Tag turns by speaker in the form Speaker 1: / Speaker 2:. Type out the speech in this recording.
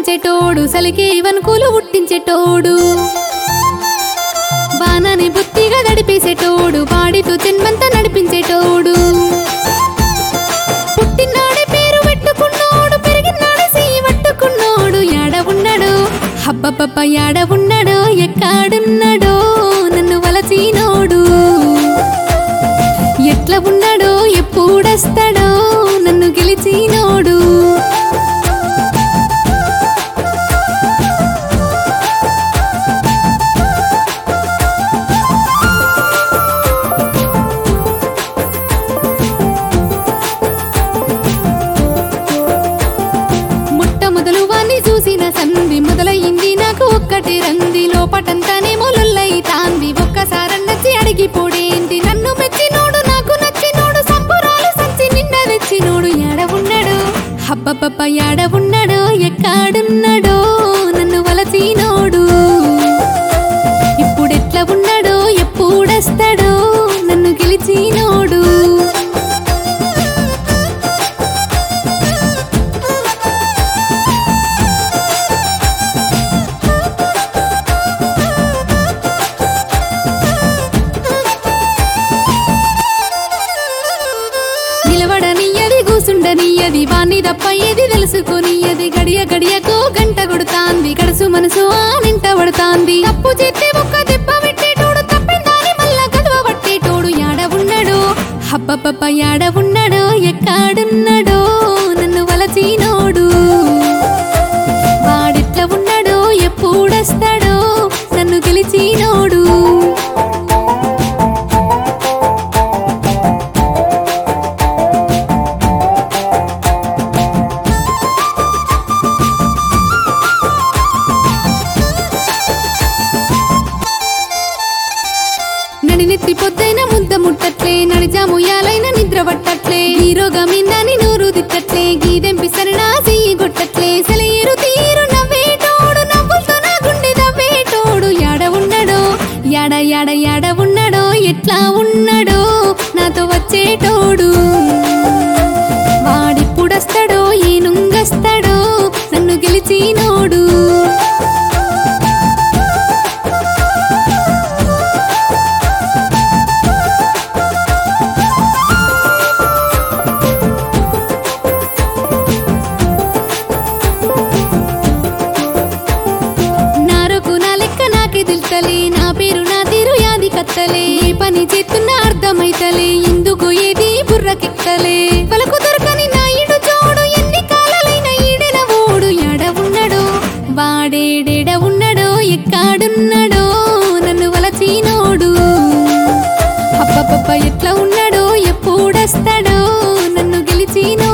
Speaker 1: పుట్టించేటోడు సలికే వనుకులు పుట్టించేటోడు బాణాన్ని బుత్తిగా దడిపేసేటోడు వాడితో జన్మంతా నడిపించేటోడు పుట్టినాడే పేరు పెట్టుకున్నోడు పెరిగినాడే చెయ్యి పట్టుకున్నోడు యాడ ఉన్నాడో హబ్బబ్బబ్బ యాడ ఉన్నాడో ఎక్కడున్నాడో నన్ను వలచినోడు ఎట్లా ఉన్నాడో ఎప్పుడొస్తాడో నన్ను గెలిచినోడు సంధి మొదలయ్యింది నాకు ఒక్కటి రంది లోపటంతానేమో లొల్లైతాంది ఒక్కసారన్నచ్చి అడిగిపోడేంటి నన్ను మెచ్చినోడు నాకు నచ్చినోడు సంబురాలు సంచి నిన్న తెచ్చినోడు యాడ ఉన్నాడు హబ్బబ్బబ్బ యాడ ఉన్నాడో ఎక్కడున్నాడో నన్ను వలచినోడు ఇప్పుడెట్లా ఉన్నాడో ఎప్పుడొస్తాడో నన్ను గెలిచినోడు నిలబడనియ్యది కూసుండనియ్యది వాణ్ణి తప్ప ఏది తెలుసుకొనియ్యది గడియ గడియకు గంట కొడుతాంది గడుసు మనసు నింట పడుతాంది తప్పు చేస్తే ఒక్క దెబ్బ పెట్టేటోడు తప్పిందాని మళ్ళా గదవ పట్టేటోడు యాడ ఉన్నాడో హబ్బబ్బబ్బ యాడ ఉన్నాడో ఎక్కడున్నాడో నన్ను వలచినోడు వాడెట్లా ఉన్నాడో ఎప్పుడొస్తాడో నన్ను గెలిచినోడు నడినెత్తి పొద్దైన ముద్ద ముట్టట్లే నడిజాముయాలైన నిద్ర పట్టట్లే హీరోగా మిందని నూరు తిట్టట్లే గీదెంపి సరినా చెయ్యి కొట్టట్లే సెలయేరు తీరు నవ్వేటోడు నవ్వులతో నా గుండె నవ్వేటోడు యాడ ఉన్నాడో యాడ యాడ యాడ ఉన్నాడో ఎట్లా ఉన్నాడో నాతో వచ్చేటోడు వాడిప్పుడొస్తాడో ఏనుంగొస్తాడో నన్ను గెలిచినోడు నా పేరు నా తీరు యాది కత్తలే ఏ పని చేస్తున్నా అర్థమైతలే ఎందుకు ఏది బుర్రకెక్కలే పలకు దొరకని నా ఈడు చోడు ఎన్ని కాలాలైన ఈడెన ఓడు యాడ ఉన్నాడో వాడేడేడ ఉన్నాడో ఎక్కడున్నాడో నన్ను వలచినోడు అబ్బబ్బబ్బ ఎట్లా ఉన్నాడో ఎప్పుడొస్తాడో నన్ను గెలిచినోడు